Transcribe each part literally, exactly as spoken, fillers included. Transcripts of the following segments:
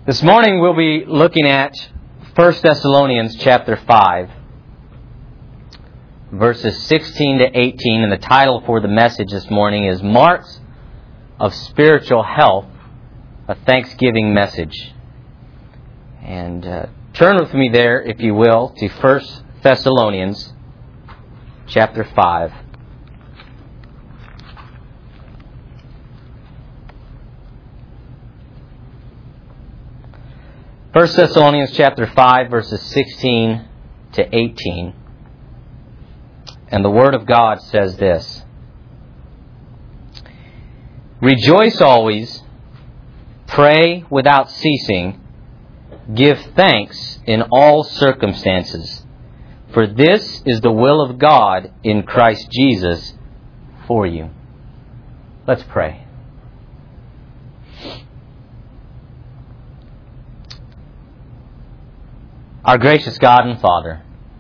This morning we'll be looking at First Thessalonians chapter five, verses sixteen to eighteen, and the title for the message this morning is Marks of Spiritual Health, a Thanksgiving Message. And uh, turn with me there, if you will, to First Thessalonians chapter five. First Thessalonians chapter five, verses sixteen to eighteen. And the Word of God says this: Rejoice always, pray without ceasing, give thanks in all circumstances, for this is the will of God in Christ Jesus for you. Let's pray. Our gracious God and Father,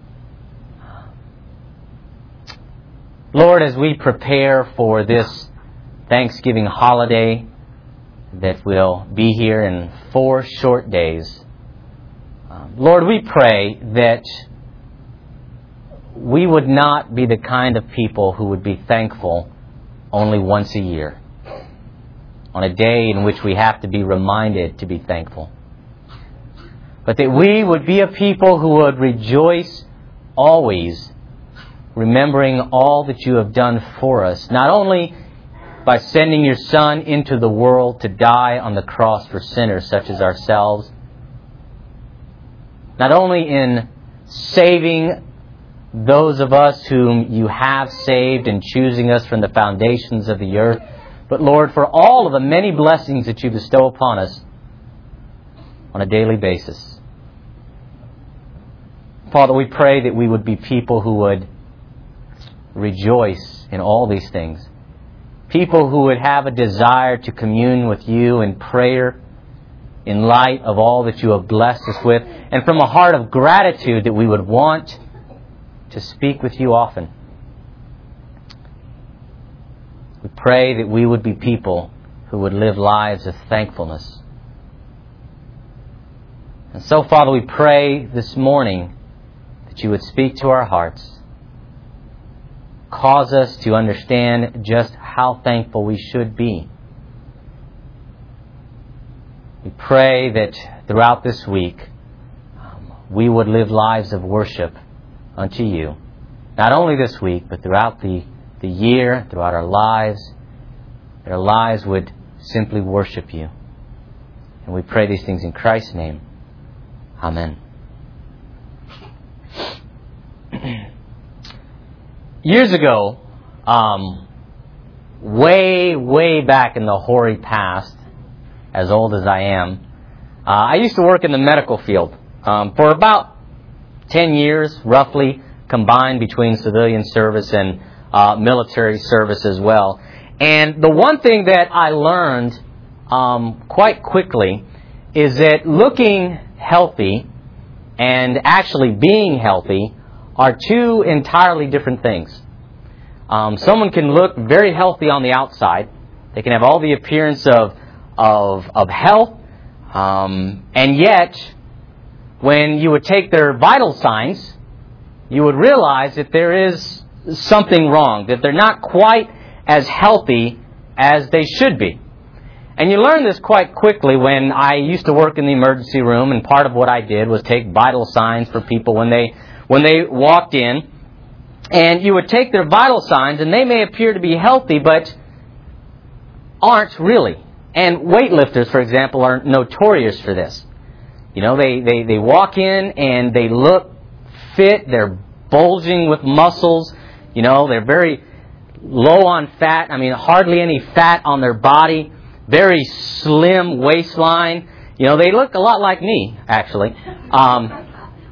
Lord, as we prepare for this Thanksgiving holiday that will be here in four short days, um, Lord, we pray that we would not be the kind of people who would be thankful only once a year, on a day in which we have to be reminded to be thankful. But that we would be a people who would rejoice always, remembering all that you have done for us, not only by sending your Son into the world to die on the cross for sinners such as ourselves, not only in saving those of us whom you have saved and choosing us from the foundations of the earth, but Lord, for all of the many blessings that you bestow upon us on a daily basis. Father, we pray that we would be people who would rejoice in all these things. People who would have a desire to commune with you in prayer in light of all that you have blessed us with. And from a heart of gratitude that we would want to speak with you often. We pray that we would be people who would live lives of thankfulness. And so, Father, we pray this morning that you would speak to our hearts. Cause us to understand just how thankful we should be. We pray that throughout this week um, we would live lives of worship unto you. Not only this week, but throughout the, the year, throughout our lives. That our lives would simply worship you. And we pray these things in Christ's name. Amen. Years ago, um, way, way back in the hoary past, as old as I am, uh, I used to work in the medical field um, for about ten years, roughly, combined between civilian service and uh, military service as well. And the one thing that I learned um, quite quickly is that looking healthy and actually being healthy are two entirely different things. Um, someone can look very healthy on the outside. They can have all the appearance of of, of health, um, and yet when you would take their vital signs, you would realize that there is something wrong, that they're not quite as healthy as they should be. And you learn this quite quickly when I used to work in the emergency room, and part of what I did was take vital signs for people when they when they walked in. And you would take their vital signs, and they may appear to be healthy, but aren't really. And weightlifters, for example, are notorious for this. You know, they, they, they walk in and they look fit, they're bulging with muscles, you know, they're very low on fat, I mean, hardly any fat on their body. Very slim waistline. You know, they look a lot like me, actually. Um,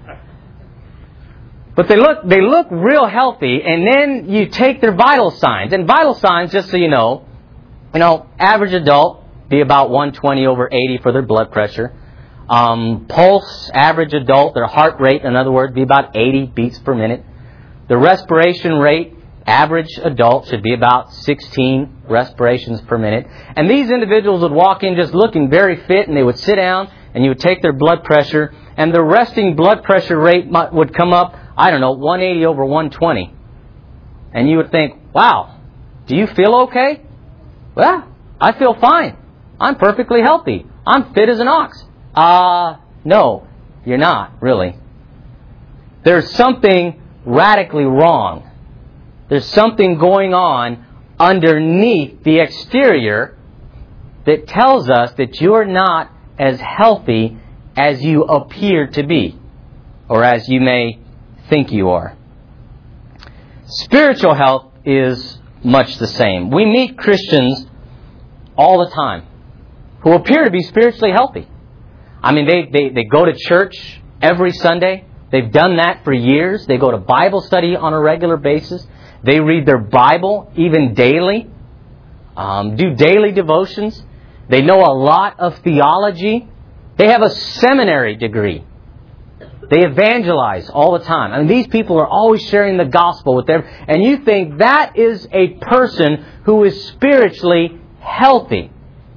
but they look they look real healthy, and then you take their vital signs. And vital signs, just so you know, you know, average adult, be about one twenty over eighty for their blood pressure. Um, pulse, average adult, their heart rate, in other words, be about eighty beats per minute. The respiration rate, average adult, should be about sixteen respirations per minute. And these individuals would walk in just looking very fit, and they would sit down, and you would take their blood pressure, and the resting blood pressure rate would come up, I don't know, one eighty over one twenty. And you would think, wow, do you feel okay? Well, I feel fine. I'm perfectly healthy. I'm fit as an ox. Uh, no, you're not, really. There's something radically wrong. There's something going on underneath the exterior that tells us that you're not as healthy as you appear to be, or as you may think you are. Spiritual health is much the same. We meet Christians all the time who appear to be spiritually healthy. I mean, they, they, they go to church every Sunday. They've done that for years. They go to Bible study on a regular basis. They read their Bible even daily, um, do daily devotions. They know a lot of theology. They have a seminary degree. They evangelize all the time. I mean, these people are always sharing the gospel with them. And you think that is a person who is spiritually healthy.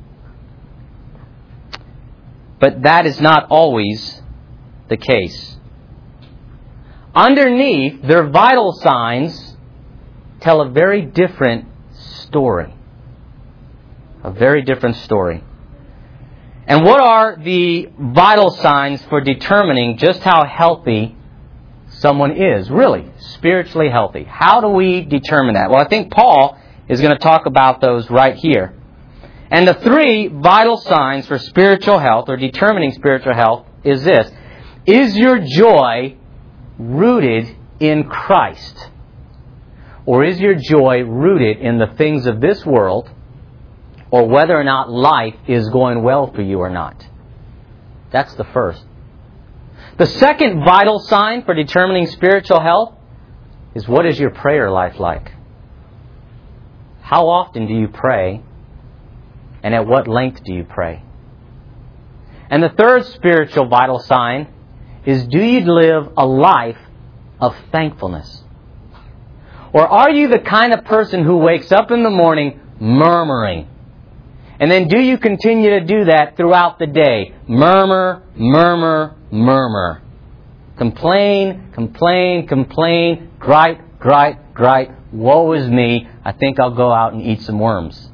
But that is not always the case. Underneath, their vital signs tell a very different story. A very different story. And what are the vital signs for determining just how healthy someone is? Really, spiritually healthy. How do we determine that? Well, I think Paul is going to talk about those right here. And the three vital signs for spiritual health, or determining spiritual health, is this. Is your joy rooted in Christ? Or is your joy rooted in the things of this world, or whether or not life is going well for you or not? That's the first. The second vital sign for determining spiritual health is, what is your prayer life like? How often do you pray? And at what length do you pray? And the third spiritual vital sign is, do you live a life of thankfulness? Or are you the kind of person who wakes up in the morning murmuring? And then do you continue to do that throughout the day? Murmur, murmur, murmur. Complain, complain, complain. Gripe, gripe, gripe. Woe is me. I think I'll go out and eat some worms.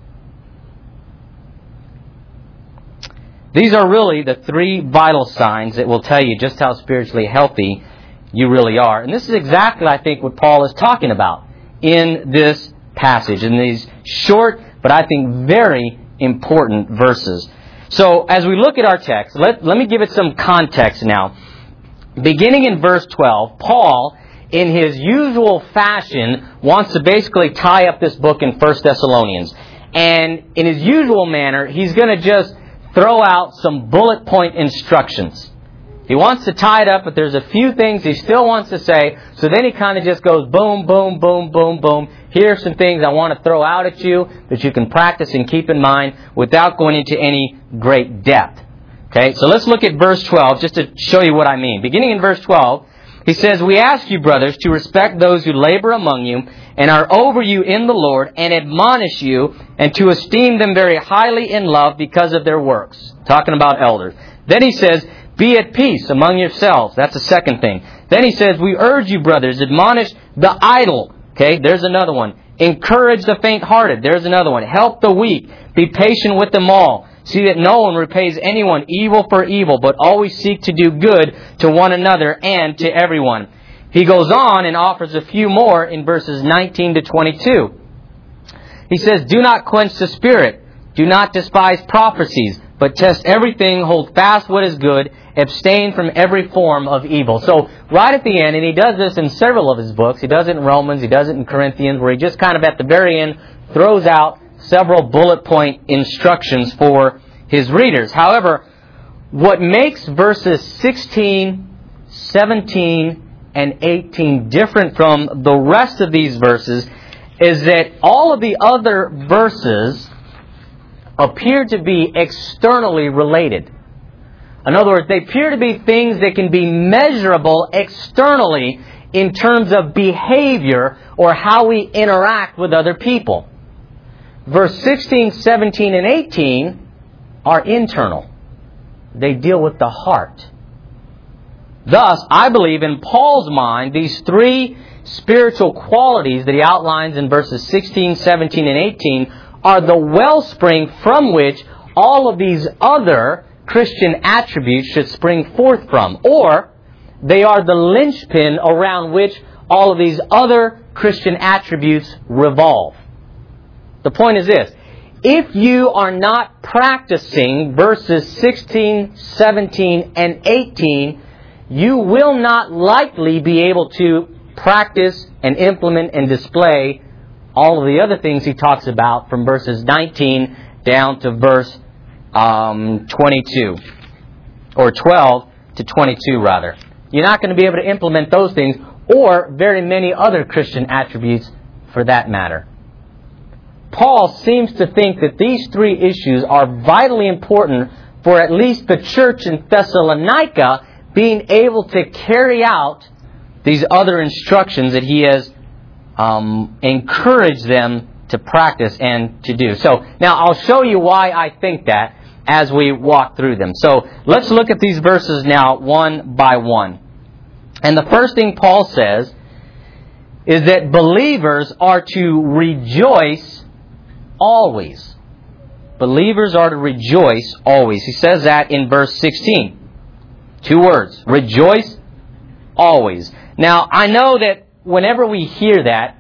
These are really the three vital signs that will tell you just how spiritually healthy you really are. And this is exactly, I think, what Paul is talking about in this passage, in these short, but I think very important verses. So, as we look at our text, let, let me give it some context now. Beginning in verse twelve, Paul, in his usual fashion, wants to basically tie up this book in First Thessalonians. And in his usual manner, he's going to just throw out some bullet point instructions. He wants to tie it up, but there's a few things he still wants to say. So then he kind of just goes boom, boom, boom, boom, boom. Here are some things I want to throw out at you that you can practice and keep in mind without going into any great depth. Okay, so let's look at verse twelve just to show you what I mean. Beginning in verse twelve, he says, "We ask you, brothers, to respect those who labor among you and are over you in the Lord and admonish you, and to esteem them very highly in love because of their works." Talking about elders. Then he says, "Be at peace among yourselves." That's the second thing. Then he says, "We urge you, brothers, admonish the idle." Okay, there's another one. "Encourage the faint-hearted." There's another one. "Help the weak. Be patient with them all. See that no one repays anyone evil for evil, but always seek to do good to one another and to everyone." He goes on and offers a few more in verses nineteen to twenty-two. He says, "Do not quench the spirit. Do not despise prophecies, but test everything, hold fast what is good, abstain from every form of evil." So right at the end, and he does this in several of his books. He does it in Romans, he does it in Corinthians, where he just kind of at the very end throws out several bullet point instructions for his readers. However, what makes verses sixteen, seventeen, and eighteen different from the rest of these verses is that all of the other verses appear to be externally related. In other words, they appear to be things that can be measurable externally in terms of behavior or how we interact with other people. Verse sixteen, seventeen, and eighteen are internal. They deal with the heart. Thus, I believe in Paul's mind, these three spiritual qualities that he outlines in verses sixteen, seventeen, and eighteen are the wellspring from which all of these other Christian attributes should spring forth from. Or, they are the linchpin around which all of these other Christian attributes revolve. The point is this: if you are not practicing verses sixteen, seventeen, and eighteen, you will not likely be able to practice and implement and display all of the other things he talks about from verses nineteen down to verse um, twenty-two. Or twelve to twenty-two, rather. You're not going to be able to implement those things, or very many other Christian attributes for that matter. Paul seems to think that these three issues are vitally important for at least the church in Thessalonica being able to carry out these other instructions that he has um, encouraged them to practice and to do. So, now I'll show you why I think that as we walk through them. So, let's look at these verses now one by one. And the first thing Paul says is that believers are to rejoice always. Believers are to rejoice always. He says that in verse sixteen. Two words. Rejoice always. Now, I know that whenever we hear that,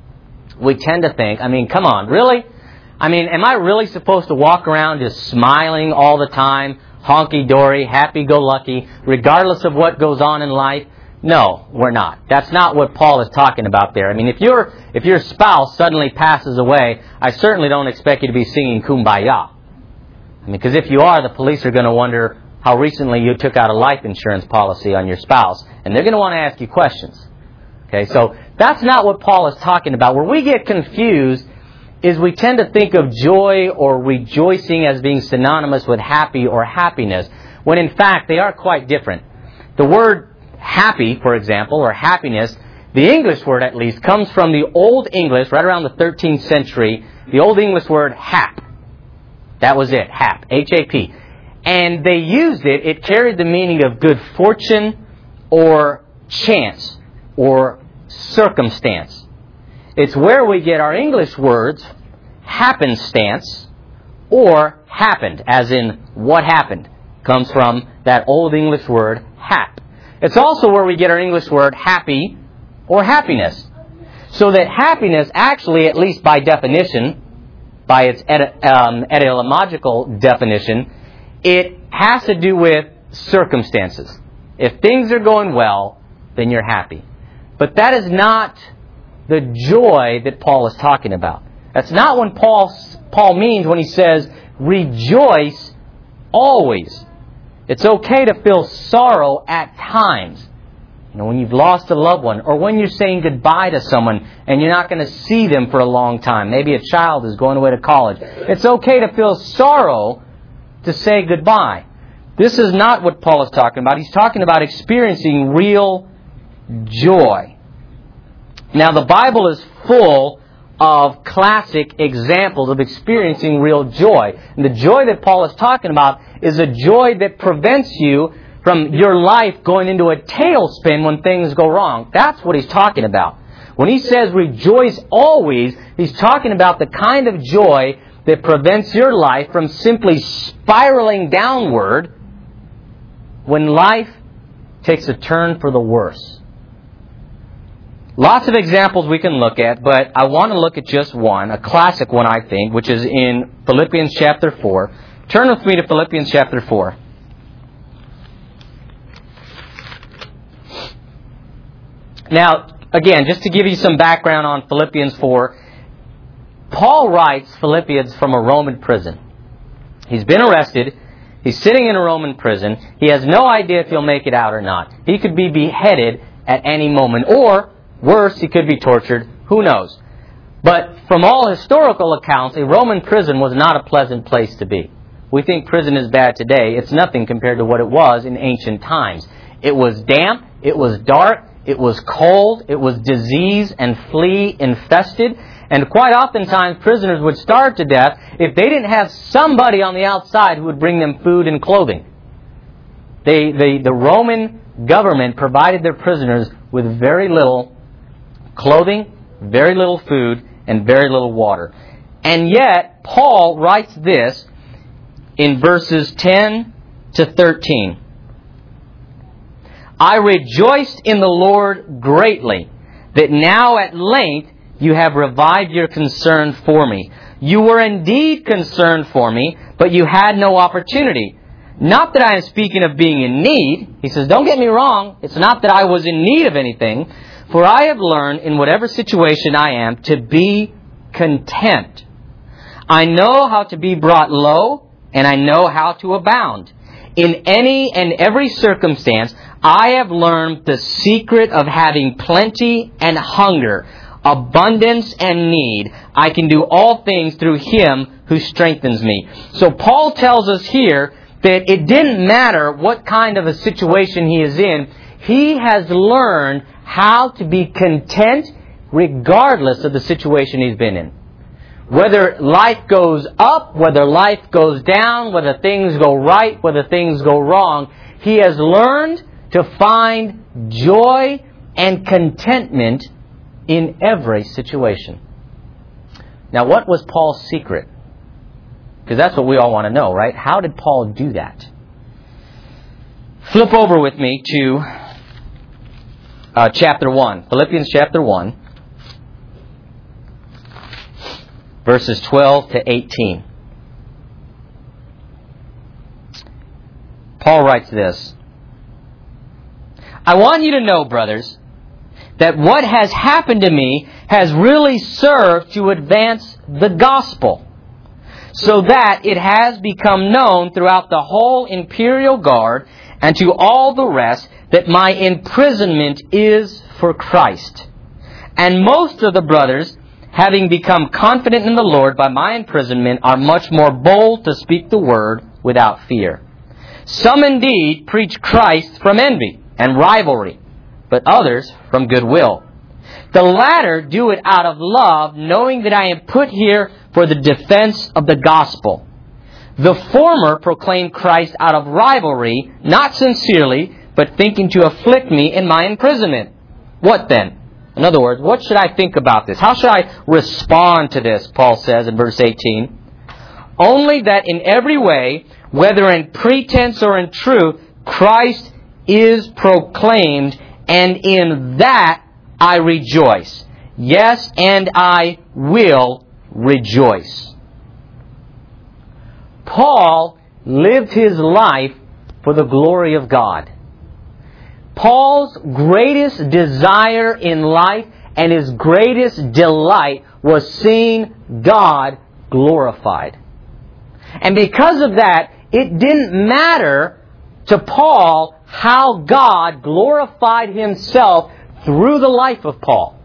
we tend to think, I mean, come on, really? I mean, am I really supposed to walk around just smiling all the time, honky-dory, happy-go-lucky, regardless of what goes on in life? No, we're not. That's not what Paul is talking about there. I mean, if your if your spouse suddenly passes away, I certainly don't expect you to be singing Kumbaya. I mean, because if you are, the police are going to wonder how recently you took out a life insurance policy on your spouse, and they're going to want to ask you questions. Okay, so that's not what Paul is talking about. Where we get confused is we tend to think of joy or rejoicing as being synonymous with happy or happiness, when in fact they are quite different. The word happy, for example, or happiness, the English word at least, comes from the Old English, right around the thirteenth century, the Old English word hap. That was it, hap, H A P. And they used it, it carried the meaning of good fortune or chance or circumstance. It's where we get our English words happenstance or happened, as in what happened, comes from that Old English word hap. It's also where we get our English word happy or happiness. So that happiness actually, at least by definition, by its ety- um, etymological definition, it has to do with circumstances. If things are going well, then you're happy. But that is not the joy that Paul is talking about. That's not what Paul, Paul means when he says, rejoice always. It's okay to feel sorrow at times. You know, when you've lost a loved one, or when you're saying goodbye to someone and you're not going to see them for a long time. Maybe a child is going away to college. It's okay to feel sorrow to say goodbye. This is not what Paul is talking about. He's talking about experiencing real joy. Now, the Bible is full of classic examples of experiencing real joy. And the joy that Paul is talking about is a joy that prevents you from your life going into a tailspin when things go wrong. That's what he's talking about. When he says rejoice always, he's talking about the kind of joy that prevents your life from simply spiraling downward when life takes a turn for the worse. Lots of examples we can look at, but I want to look at just one, a classic one I think, which is in Philippians chapter four. Turn with me to Philippians chapter four. Now, again, just to give you some background on Philippians four, Paul writes Philippians from a Roman prison. He's been arrested. He's sitting in a Roman prison. He has no idea if he'll make it out or not. He could be beheaded at any moment. Or, worse, he could be tortured. Who knows? But from all historical accounts, a Roman prison was not a pleasant place to be. We think prison is bad today. It's nothing compared to what it was in ancient times. It was damp. It was dark. It was cold. It was disease and flea infested. And quite oftentimes, prisoners would starve to death if they didn't have somebody on the outside who would bring them food and clothing. They, they, the Roman government provided their prisoners with very little clothing, very little food, and very little water. And yet, Paul writes this in verses ten to thirteen. I rejoiced in the Lord greatly, that now at length you have revived your concern for me. You were indeed concerned for me, but you had no opportunity. Not that I am speaking of being in need. He says, don't get me wrong. It's not that I was in need of anything. For I have learned in whatever situation I am to be content. I know how to be brought low, and I know how to abound. In any and every circumstance, I have learned the secret of having plenty and hunger, abundance and need. I can do all things through Him who strengthens me. So Paul tells us here that it didn't matter what kind of a situation he is in. He has learned how to be content regardless of the situation he's been in. Whether life goes up, whether life goes down, whether things go right, whether things go wrong, he has learned to find joy and contentment in every situation. Now, what was Paul's secret? Because that's what we all want to know, right? How did Paul do that? Flip over with me to uh, chapter one. Philippians chapter one. Verses twelve to eighteen. Paul writes this. I want you to know, brothers, that what has happened to me has really served to advance the gospel, so that it has become known throughout the whole imperial guard and to all the rest that my imprisonment is for Christ. And most of the brothers, having become confident in the Lord by my imprisonment, are much more bold to speak the word without fear. Some indeed preach Christ from envy and rivalry, but others from goodwill. The latter do it out of love, knowing that I am put here for the defense of the gospel. The former proclaim Christ out of rivalry, not sincerely, but thinking to afflict me in my imprisonment. What then? In other words, what should I think about this? How should I respond to this? Paul says in verse eighteen. Only that in every way, whether in pretense or in truth, Christ is proclaimed, and in that I rejoice. Yes, and I will rejoice. Paul lived his life for the glory of God. Paul's greatest desire in life and his greatest delight was seeing God glorified. And because of that, it didn't matter to Paul how God glorified Himself through the life of Paul.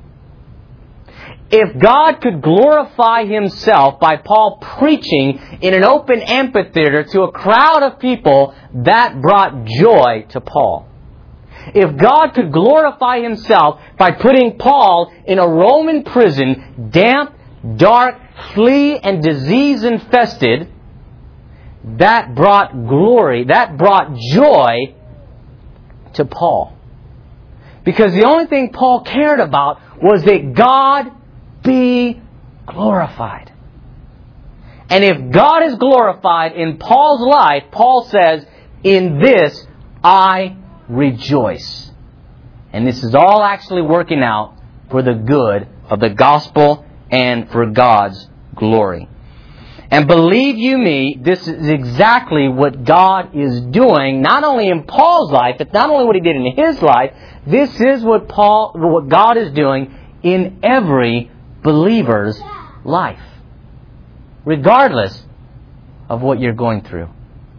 If God could glorify Himself by Paul preaching in an open amphitheater to a crowd of people, that brought joy to Paul. If God could glorify Himself by putting Paul in a Roman prison, damp, dark, flea and disease infested, that brought glory, that brought joy to Paul. Because the only thing Paul cared about was that God be glorified. And if God is glorified in Paul's life, Paul says, in this I rejoice. And this is all actually working out for the good of the gospel and for God's glory. And believe you me, this is exactly what God is doing, not only in Paul's life, it's not only what He did in his life, this is what Paul, what God is doing in every believer's life, regardless of what you're going through.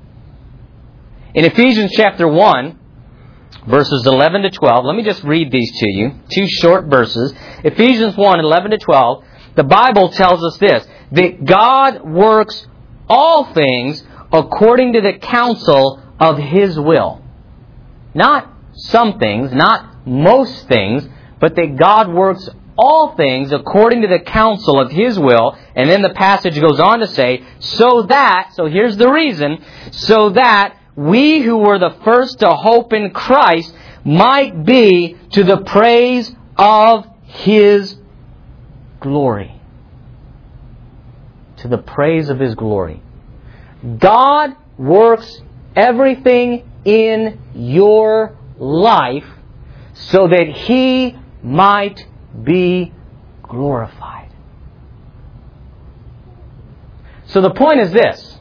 In Ephesians chapter one, verses eleven to twelve, let me just read these to you, two short verses. Ephesians one, eleven to twelve, the Bible tells us this, that God works all things according to the counsel of His will. Not some things, not most things, but that God works all things according to the counsel of His will. And then the passage goes on to say, so that, so here's the reason, so that we who were the first to hope in Christ might be to the praise of His glory. To the praise of His glory. God works everything in your life so that He might be glorified. So the point is this.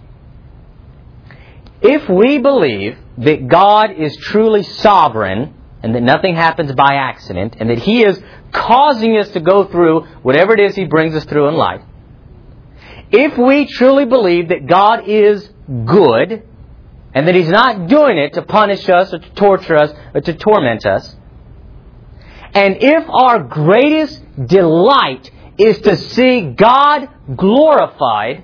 If we believe that God is truly sovereign and that nothing happens by accident and that He is causing us to go through whatever it is He brings us through in life, if we truly believe that God is good and that He's not doing it to punish us or to torture us or to torment us, and if our greatest delight is to see God glorified,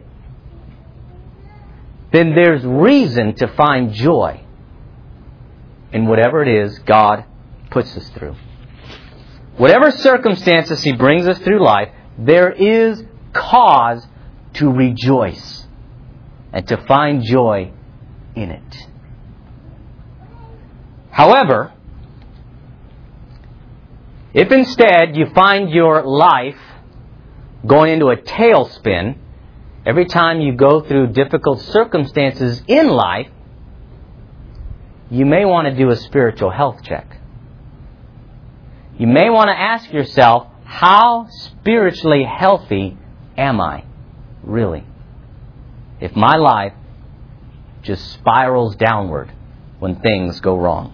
then there's reason to find joy in whatever it is God puts us through. Whatever circumstances He brings us through life, there is cause to rejoice and to find joy in it. However, if instead you find your life going into a tailspin every time you go through difficult circumstances in life, you may want to do a spiritual health check. You may want to ask yourself, how spiritually healthy am I, really? If my life just spirals downward when things go wrong.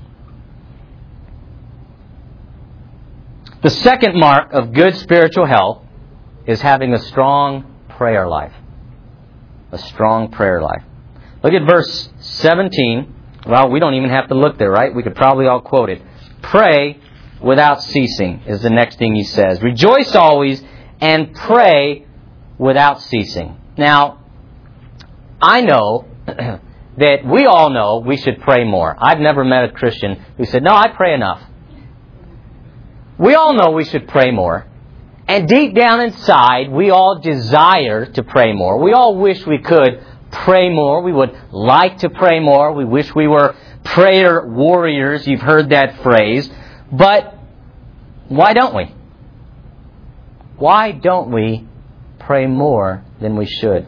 The second mark of good spiritual health is having a strong prayer life. A strong prayer life. Look at verse seventeen. Well, we don't even have to look there, right? We could probably all quote it. Pray without ceasing is the next thing he says. Rejoice always and pray without ceasing. Now, I know that we all know we should pray more. I've never met a Christian who said, no, I pray enough. We all know we should pray more. And deep down inside, we all desire to pray more. We all wish we could pray more. We would like to pray more. We wish we were prayer warriors. You've heard that phrase. But why don't we? Why don't we pray more than we should?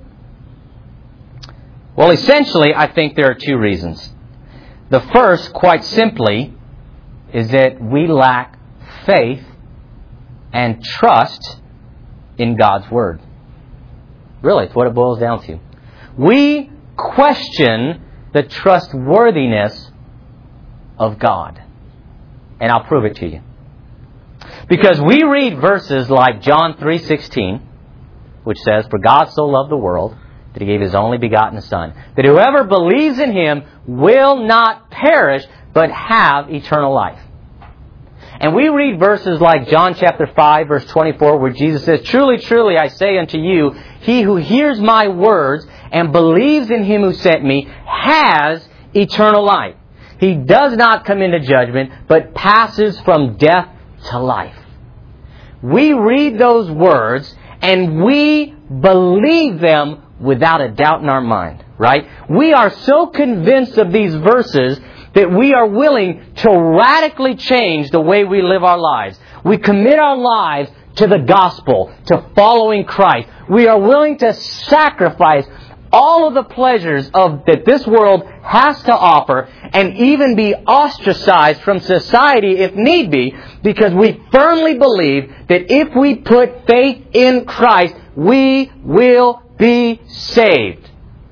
Well, essentially, I think there are two reasons. The first, quite simply, is that we lack faith and trust in God's Word. Really, it's what it boils down to. We question the trustworthiness of God. And I'll prove it to you. Because we read verses like John three sixteen, which says, For God so loved the world that He gave His only begotten Son, that whoever believes in Him will not perish, but have eternal life. And we read verses like John chapter five, verse twenty-four, where Jesus says, Truly, truly, I say unto you, he who hears my words and believes in Him who sent me has eternal life. He does not come into judgment, but passes from death to life. We read those words and we believe them without a doubt in our mind, right? We are so convinced of these verses that we are willing to radically change the way we live our lives. We commit our lives to the gospel, to following Christ. We are willing to sacrifice all of the pleasures of that this world has to offer and even be ostracized from society if need be, because we firmly believe that if we put faith in Christ, we will be saved.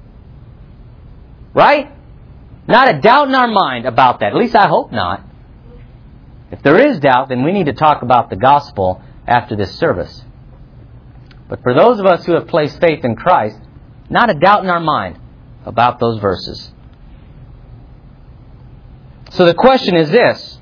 Right? Not a doubt in our mind about that. At least I hope not. If there is doubt, then we need to talk about the gospel after this service. But for those of us who have placed faith in Christ, not a doubt in our mind about those verses. So the question is this.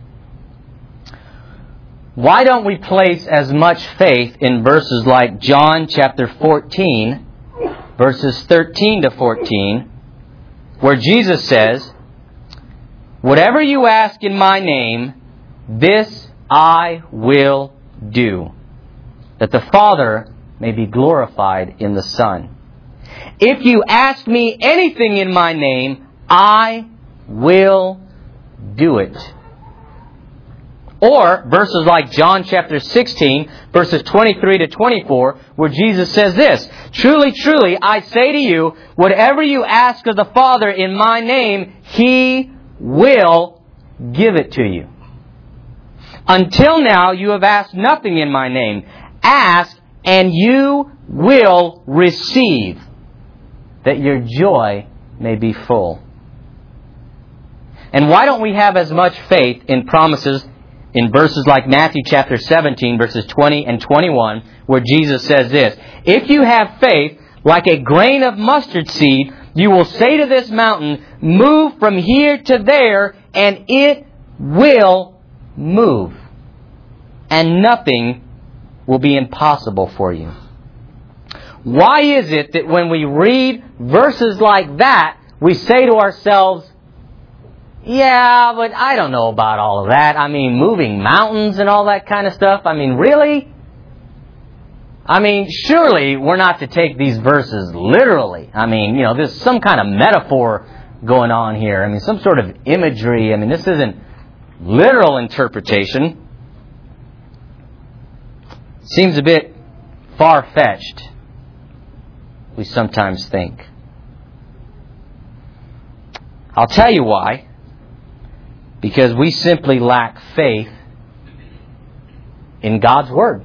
Why don't we place as much faith in verses like John chapter fourteen, verses thirteen to fourteen, where Jesus says, Whatever you ask in my name, this I will do, that the Father may be glorified in the Son. If you ask me anything in my name, I will do it. Or verses like John chapter sixteen, verses twenty-three to twenty-four, where Jesus says this, "Truly, truly, I say to you, whatever you ask of the Father in my name, He will give it to you. Until now you have asked nothing in my name. Ask, and you will receive, that your joy may be full." And why don't we have as much faith in promises in verses like Matthew chapter seventeen, verses twenty and twenty-one, where Jesus says this, "If you have faith like a grain of mustard seed, you will say to this mountain, 'Move from here to there,' and it will move. And nothing will be impossible for you." Why is it that when we read verses like that, we say to ourselves, "Yeah, but I don't know about all of that. I mean, moving mountains and all that kind of stuff. I mean, really? I mean, surely we're not to take these verses literally. I mean, you know, there's some kind of metaphor going on here. I mean, some sort of imagery. I mean, this isn't literal interpretation. Seems a bit far-fetched, we sometimes think. I'll tell you why. Because we simply lack faith in God's Word.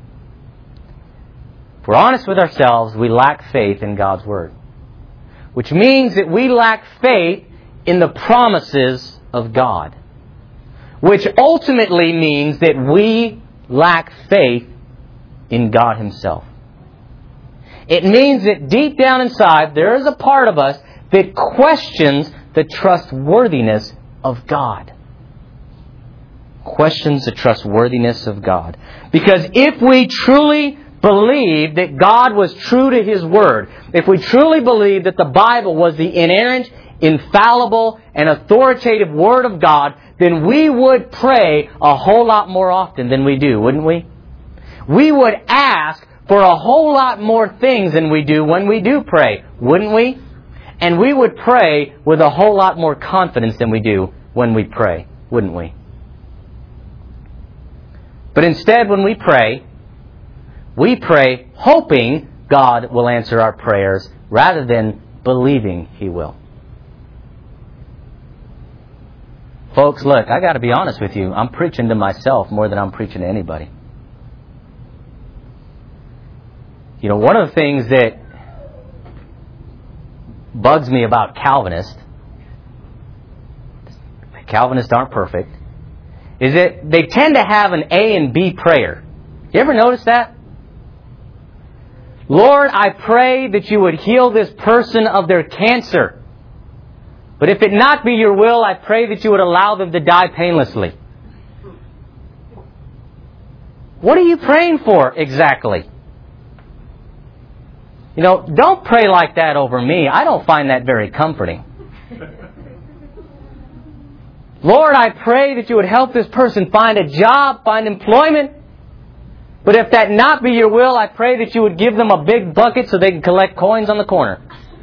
If we're honest with ourselves, we lack faith in God's Word. Which means that we lack faith in the promises of God. Which ultimately means that we lack faith in God Himself. It means that deep down inside, there is a part of us that questions the trustworthiness of God. Questions the trustworthiness of God. Because if we truly believe that God was true to His Word, if we truly believe that the Bible was the inerrant, infallible, and authoritative Word of God, then we would pray a whole lot more often than we do, wouldn't we? We would ask for a whole lot more things than we do when we do pray, wouldn't we? And we would pray with a whole lot more confidence than we do when we pray, wouldn't we? But instead, when we pray, we pray hoping God will answer our prayers rather than believing He will. Folks, look, I got to be honest with you. I'm preaching to myself more than I'm preaching to anybody. You know, one of the things that bugs me about Calvinists, Calvinists aren't perfect, is that they tend to have an A and B prayer. You ever notice that? Lord, I pray that you would heal this person of their cancer. But if it not be your will, I pray that you would allow them to die painlessly. What are you praying for exactly? You know, don't pray like that over me. I don't find that very comforting. Lord, I pray that you would help this person find a job, find employment. But if that not be your will, I pray that you would give them a big bucket so they can collect coins on the corner.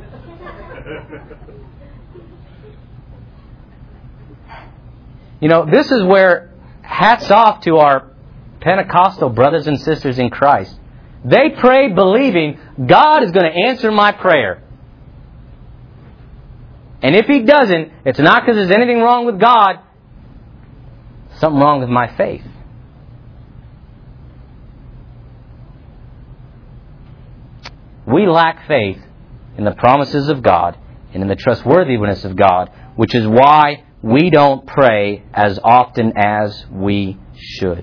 You know, this is where hats off to our Pentecostal brothers and sisters in Christ. They pray believing God is going to answer my prayer. And if He doesn't, it's not because there's anything wrong with God. Something wrong with my faith. We lack faith in the promises of God and in the trustworthiness of God, which is why we don't pray as often as we should.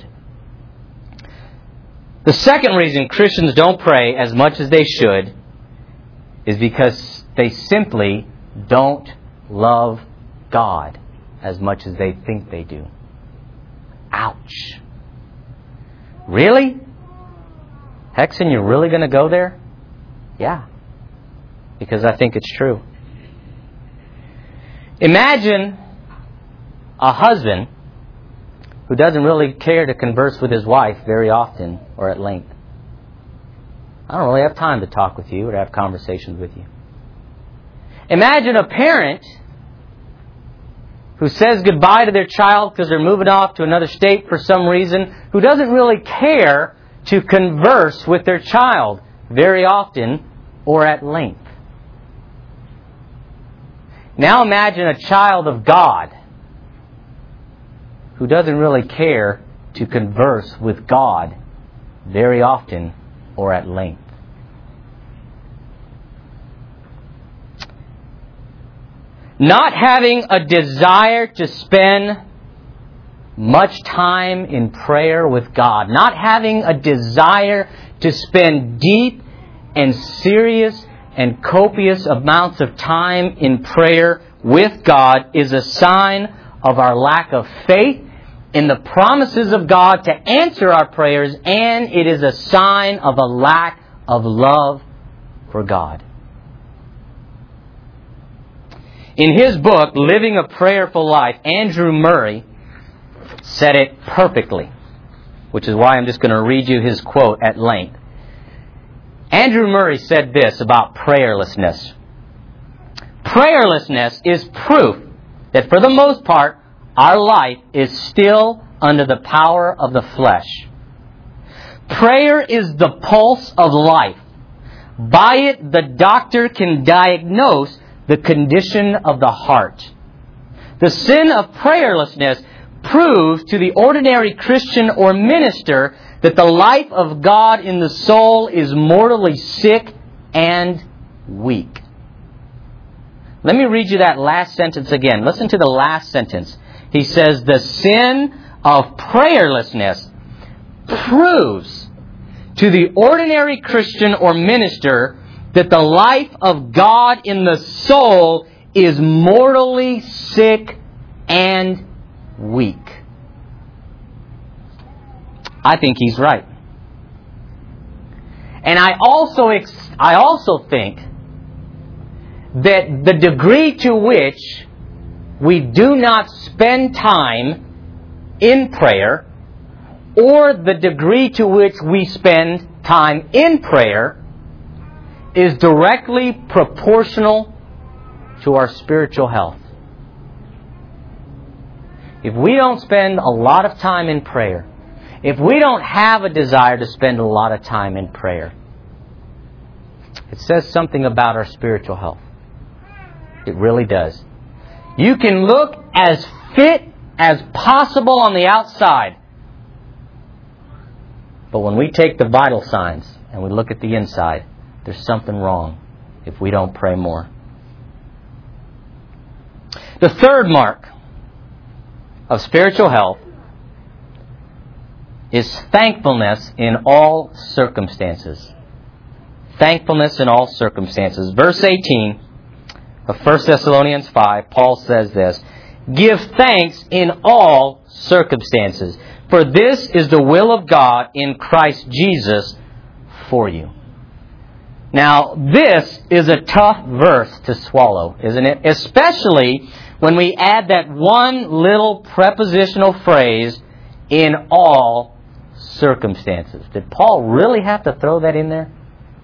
The second reason Christians don't pray as much as they should is because they simply don't love God as much as they think they do. Ouch. Really? Hexen, you're really going to go there? Yeah. Because I think it's true. Imagine a husband who doesn't really care to converse with his wife very often or at length. I don't really have time to talk with you or to have conversations with you. Imagine a parent who says goodbye to their child because they're moving off to another state for some reason, who doesn't really care to converse with their child very often or at length. Now imagine a child of God who doesn't really care to converse with God very often or at length. Not having a desire to spend much time in prayer with God. Not having a desire to spend deep and serious and copious amounts of time in prayer with God is a sign of our lack of faith in the promises of God to answer our prayers, and it is a sign of a lack of love for God. In his book, Living a Prayerful Life, Andrew Murray said it perfectly, which is why I'm just going to read you his quote at length. Andrew Murray said this about prayerlessness. Prayerlessness is proof that for the most part, our life is still under the power of the flesh. Prayer is the pulse of life. By it, the doctor can diagnose the condition of the heart. The sin of prayerlessness proves to the ordinary Christian or minister that the life of God in the soul is mortally sick and weak. Let me read you that last sentence again. Listen to the last sentence. He says, the sin of prayerlessness proves to the ordinary Christian or minister that the life of God in the soul is mortally sick and weak. I think he's right. And I also ex- I also think that the degree to which we do not spend time in prayer, or the degree to which we spend time in prayer, is directly proportional to our spiritual health. If we don't spend a lot of time in prayer, if we don't have a desire to spend a lot of time in prayer, it says something about our spiritual health. It really does. You can look as fit as possible on the outside, but when we take the vital signs and we look at the inside, there's something wrong if we don't pray more. The third mark of spiritual health is thankfulness in all circumstances. Thankfulness in all circumstances. Verse eighteen of First Thessalonians five, Paul says this, give thanks in all circumstances, for this is the will of God in Christ Jesus for you. Now, this is a tough verse to swallow, isn't it? Especially when we add that one little prepositional phrase, in all circumstances. Did Paul really have to throw that in there?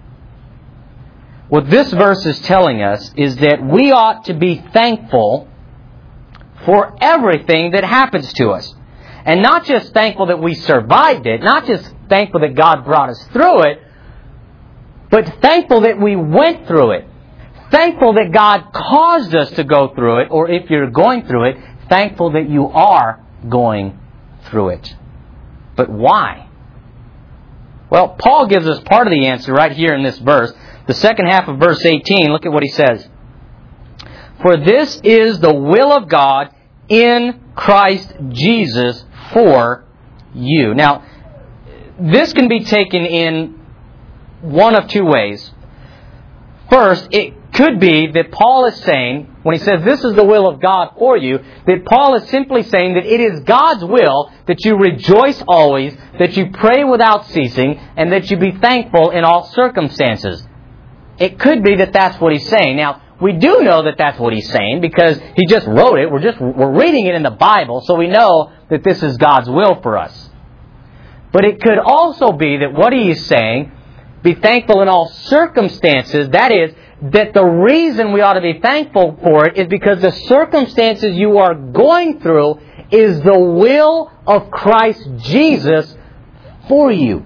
What this verse is telling us is that we ought to be thankful for everything that happens to us. And not just thankful that we survived it, not just thankful that God brought us through it, but thankful that we went through it. Thankful that God caused us to go through it, or if you're going through it, thankful that you are going through it. But why? Well, Paul gives us part of the answer right here in this verse. The second half of verse eighteen, look at what he says. For this is the will of God in Christ Jesus for you. Now, this can be taken in one of two ways. First, it could be that Paul is saying, when he says this is the will of God for you, that Paul is simply saying that it is God's will that you rejoice always, that you pray without ceasing, and that you be thankful in all circumstances. It could be that that's what he's saying. Now, we do know that that's what he's saying because he just wrote it. We're just we're reading it in the Bible, so we know that this is God's will for us. But it could also be that what he is saying be thankful in all circumstances, that is, that the reason we ought to be thankful for it is because the circumstances you are going through is the will of Christ Jesus for you.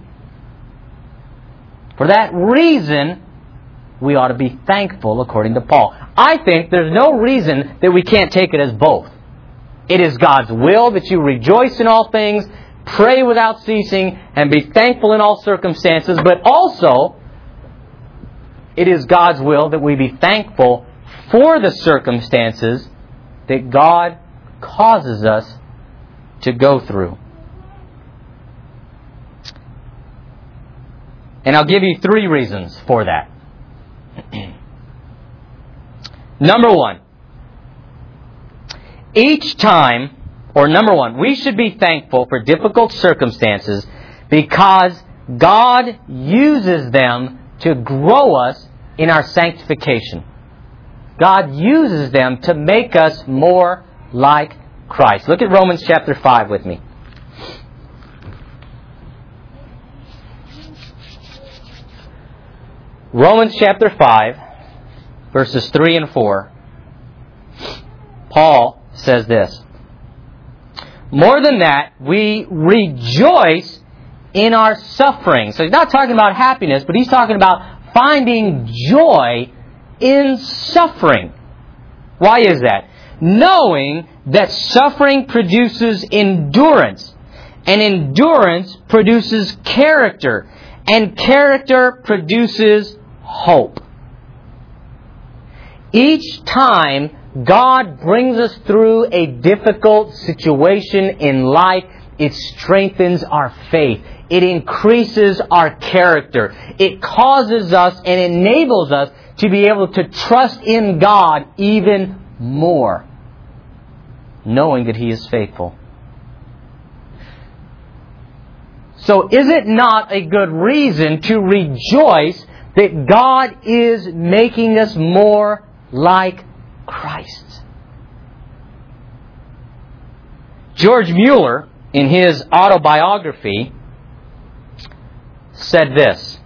For that reason, we ought to be thankful according to Paul. I think there's no reason that we can't take it as both. It is God's will that you rejoice in all things, pray without ceasing, and be thankful in all circumstances. But also, it is God's will that we be thankful for the circumstances that God causes us to go through. And I'll give you three reasons for that. Number one, each time, or number one, we should be thankful for difficult circumstances because God uses them to grow us in our sanctification. God uses them to make us more like Christ. Look at Romans chapter five with me. Romans chapter five, verses three and four. Paul says this: more than that, we rejoice in our suffering. So he's not talking about happiness, but he's talking about finding joy in suffering. Why is that? Knowing that suffering produces endurance, and endurance produces character, and character produces hope. Each time God brings us through a difficult situation in life, it strengthens our faith. It increases our character. It causes us and enables us to be able to trust in God even more, knowing that He is faithful. So is it not a good reason to rejoice that God is making us more like Christ? George Mueller, in his autobiography, said this.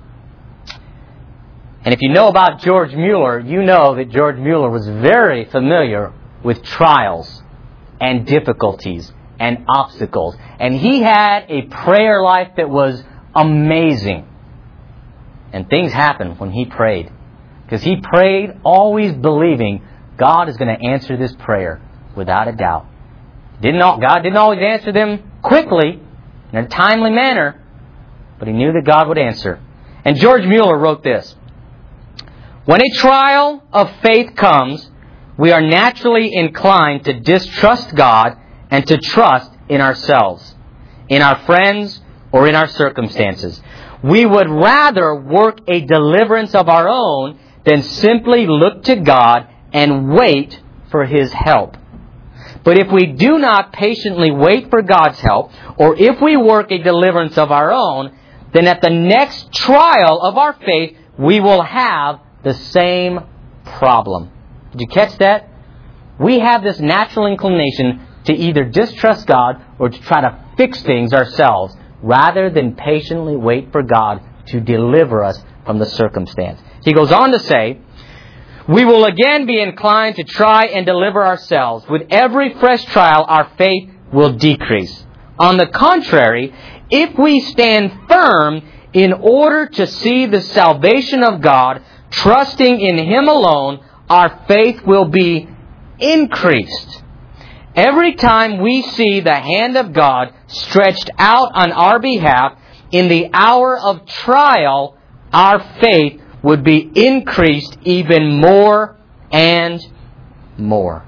And if you know about George Mueller, you know that George Mueller was very familiar with trials and difficulties and obstacles. And he had a prayer life that was amazing. And things happened when he prayed. Because he prayed always believing God is going to answer this prayer without a doubt. Didn't all, God didn't always answer them quickly, in a timely manner, but he knew that God would answer. And George Mueller wrote this: when a trial of faith comes, we are naturally inclined to distrust God and to trust in ourselves, in our friends, or in our circumstances. We would rather work a deliverance of our own than simply look to God and wait for His help. But if we do not patiently wait for God's help, or if we work a deliverance of our own, then at the next trial of our faith, we will have the same problem. Did you catch that? We have this natural inclination to either distrust God or to try to fix things ourselves, rather than patiently wait for God to deliver us from the circumstance. He goes on to say, we will again be inclined to try and deliver ourselves. With every fresh trial, our faith will decrease. On the contrary, if we stand firm in order to see the salvation of God, trusting in Him alone, our faith will be increased. Every time we see the hand of God stretched out on our behalf, in the hour of trial, our faith would be increased even more and more.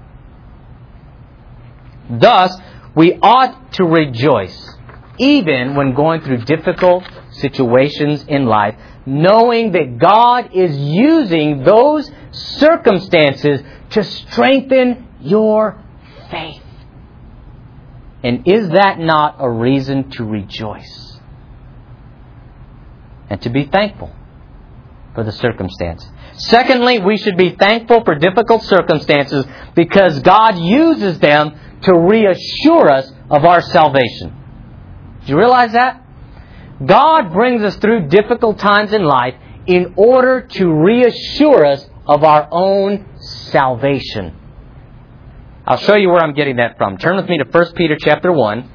Thus, we ought to rejoice, even when going through difficult situations in life, knowing that God is using those circumstances to strengthen your faith. And is that not a reason to rejoice and to be thankful for the circumstance? Secondly, we should be thankful for difficult circumstances because God uses them to reassure us of our salvation. Do you realize that? God brings us through difficult times in life in order to reassure us of our own salvation. I'll show you where I'm getting that from. Turn with me to First Peter chapter one.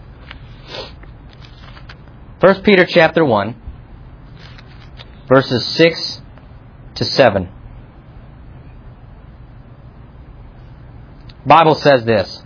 First Peter chapter one, verses six to seven. The Bible says this.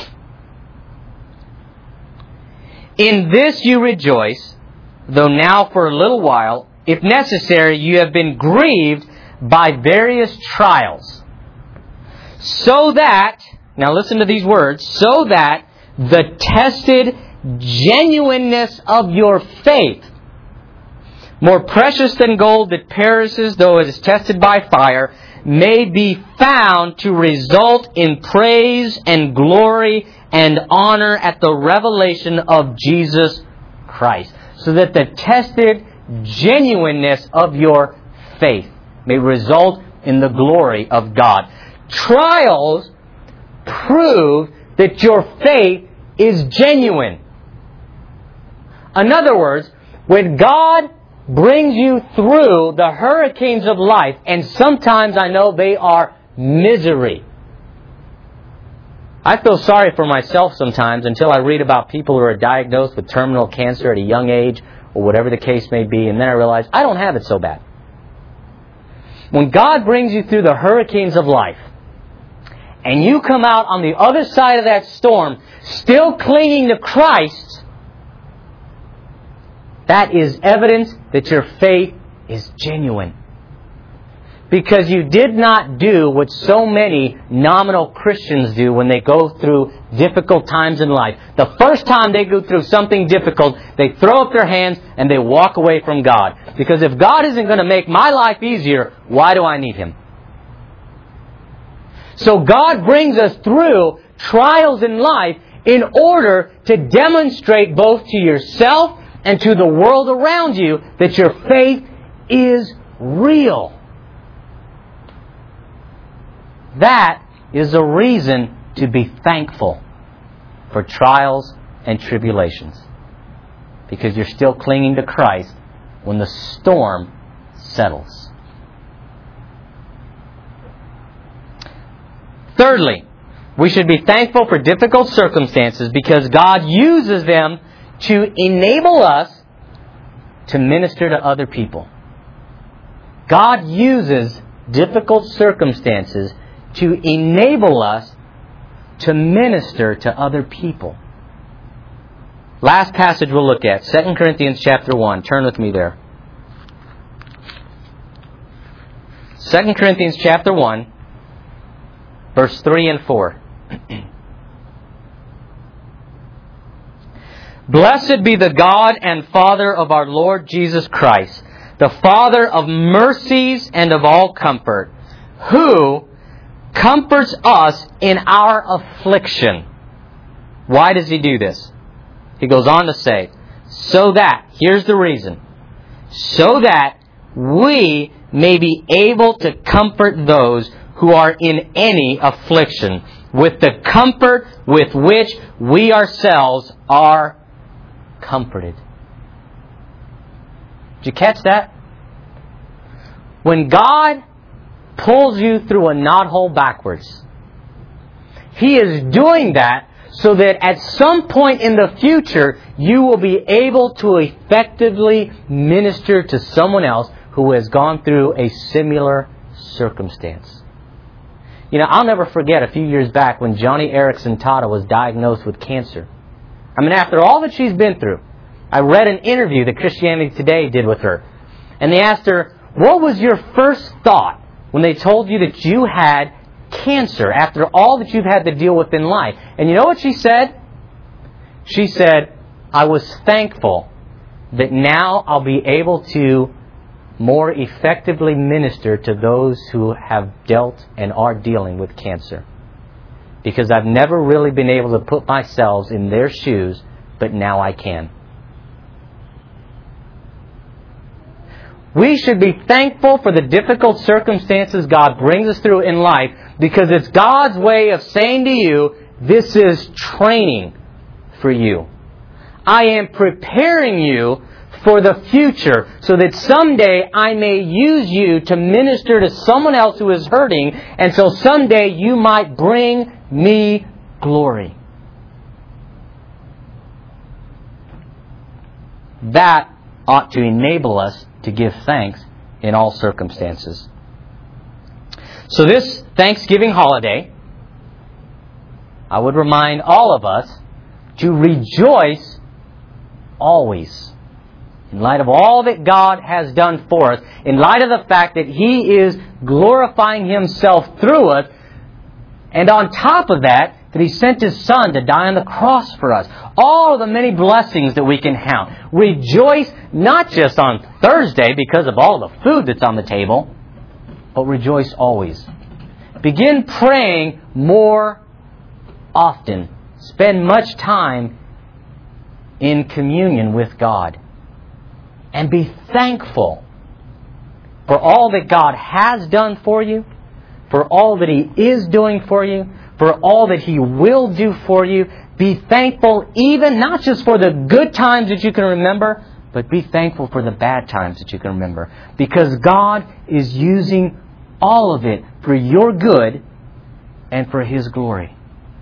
In this you rejoice, though now for a little while, if necessary, you have been grieved by various trials. So that, now listen to these words, so that the tested genuineness of your faith, more precious than gold that perishes though it is tested by fire, may be found to result in praise and glory and honor at the revelation of Jesus Christ. So that the tested genuineness of your faith may result in the glory of God. Trials prove that your faith is genuine. In other words, when God brings you through the hurricanes of life, and sometimes I know they are misery. I feel sorry for myself sometimes until I read about people who are diagnosed with terminal cancer at a young age, or whatever the case may be, and then I realize I don't have it so bad. When God brings you through the hurricanes of life, and you come out on the other side of that storm, still clinging to Christ, that is evidence that your faith is genuine. Because you did not do what so many nominal Christians do when they go through difficult times in life. The first time they go through something difficult, they throw up their hands and they walk away from God. Because if God isn't going to make my life easier, why do I need Him? So God brings us through trials in life in order to demonstrate both to yourself and to the world around you that your faith is real. That is a reason to be thankful for trials and tribulations. Because you're still clinging to Christ when the storm settles. Thirdly, we should be thankful for difficult circumstances because God uses them to enable us to minister to other people. God uses difficult circumstances to enable us to minister to other people. Last passage we'll look at, Second Corinthians chapter one. Turn with me there. Second Corinthians chapter one, verse three and four. Blessed be the God and Father of our Lord Jesus Christ, the Father of mercies and of all comfort, who comforts us in our affliction. Why does He do this? He goes on to say, so that, here's the reason, so that we may be able to comfort those who are in any affliction with the comfort with which we ourselves are comforted. Did you catch that? When God pulls you through a knothole backwards, He is doing that so that at some point in the future you will be able to effectively minister to someone else who has gone through a similar circumstance. You know, I'll never forget a few years back when Johnny Erickson Tata was diagnosed with cancer. I mean, after all that she's been through, I read an interview that Christianity Today did with her. And they asked her, what was your first thought when they told you that you had cancer after all that you've had to deal with in life? And you know what she said? She said, I was thankful that now I'll be able to more effectively minister to those who have dealt and are dealing with cancer. Because I've never really been able to put myself in their shoes, but now I can. We should be thankful for the difficult circumstances God brings us through in life because it's God's way of saying to you, this is training for you. I am preparing you for the future, so that someday I may use you to minister to someone else who is hurting, and so someday you might bring me glory. That ought to enable us to give thanks in all circumstances. So this Thanksgiving holiday, I would remind all of us to rejoice always. In light of all that God has done for us, in light of the fact that He is glorifying Himself through us, and on top of that, that He sent His Son to die on the cross for us. All of the many blessings that we can count. Rejoice not just on Thursday because of all the food that's on the table, but rejoice always. Begin praying more often. Spend much time in communion with God. And be thankful for all that God has done for you, for all that He is doing for you, for all that He will do for you. Be thankful even not just for the good times that you can remember, but be thankful for the bad times that you can remember. Because God is using all of it for your good and for His glory.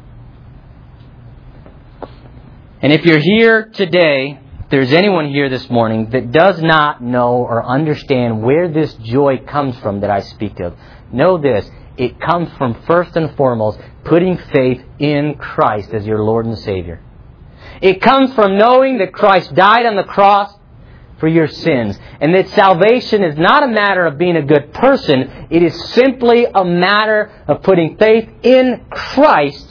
And if you're here today, if there's anyone here this morning that does not know or understand where this joy comes from that I speak of, know this. It comes from first and foremost putting faith in Christ as your Lord and Savior. It comes from knowing that Christ died on the cross for your sins, and that salvation is not a matter of being a good person. It is simply a matter of putting faith in Christ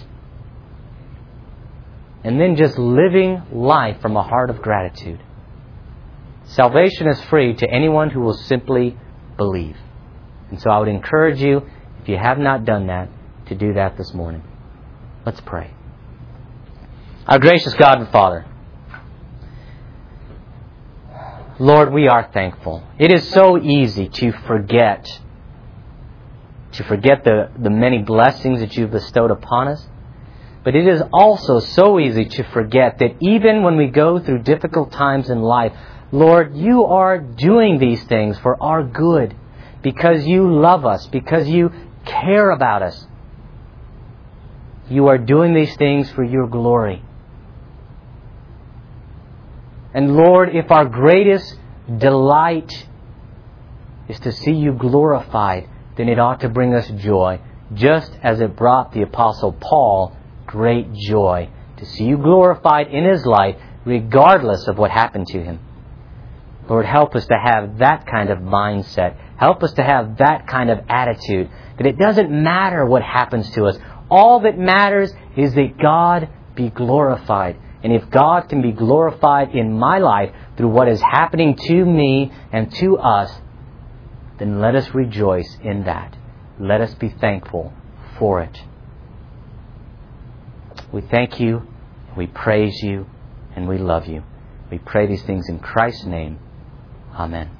and then just living life from a heart of gratitude. Salvation is free to anyone who will simply believe. And so I would encourage you, if you have not done that, to do that this morning. Let's pray. Our gracious God and Father, Lord, we are thankful. It is so easy to forget, to forget the, the many blessings that You've bestowed upon us. But it is also so easy to forget that even when we go through difficult times in life, Lord, You are doing these things for our good, because You love us, because You care about us. You are doing these things for Your glory. And Lord, if our greatest delight is to see You glorified, then it ought to bring us joy, just as it brought the Apostle Paul great joy to see You glorified in his life, regardless of what happened to him. Lord, help us to have that kind of mindset. Help us to have that kind of attitude, that it doesn't matter what happens to us. All that matters is that God be glorified. And if God can be glorified in my life through what is happening to me and to us, then let us rejoice in that. Let us be thankful for it. We thank You, we praise You, and we love You. We pray these things in Christ's name. Amen.